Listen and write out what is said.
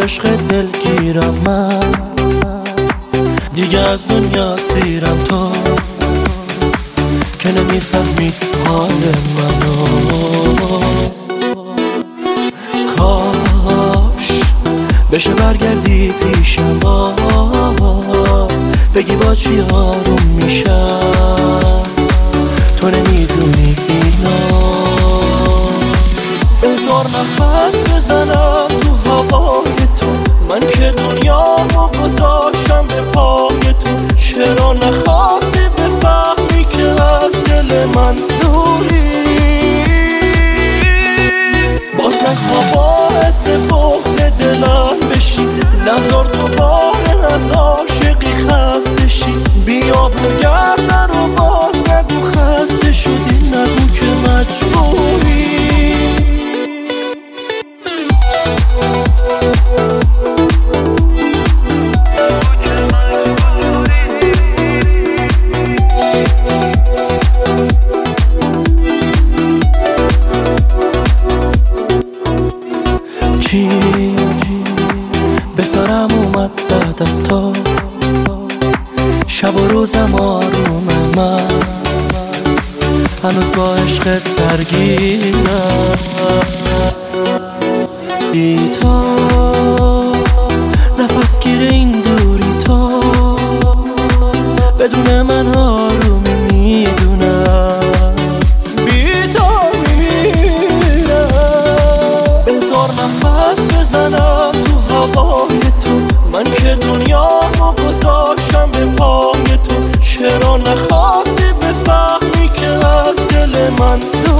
عشق دلگیرم من، دیگه از دنیا سیرم تو که نمیفهمی حال منو. کاش بشه برگردی پیشم باز، بگی با چی آروم میشم، تو نمیدونی اینا. بذار نفس بزنم تو هوای تو، من که دنیامو گذاشتم به پای تو. چرا نخواستی بفهمی که از دل من دوری؟ باز نخوا باعث بغض دلم بشی، نذار دوباره از عاشقی خسته شی. بیا برگرد رو باز نگو خسته شدی، نگو که مجبوری. چی به سرم اومد بعد از تو، شب و روزم آروم من، هنوز با عشقت درگیرم. بی تو نفس گیر این دوری تو، بدون من آرومی میدونم. بی تو میمیرم. بذار نفس بزنم تو هوای تو، من که دنیامو گذاشتم به پای تو. چرا نخواستی بفهمی که از دل من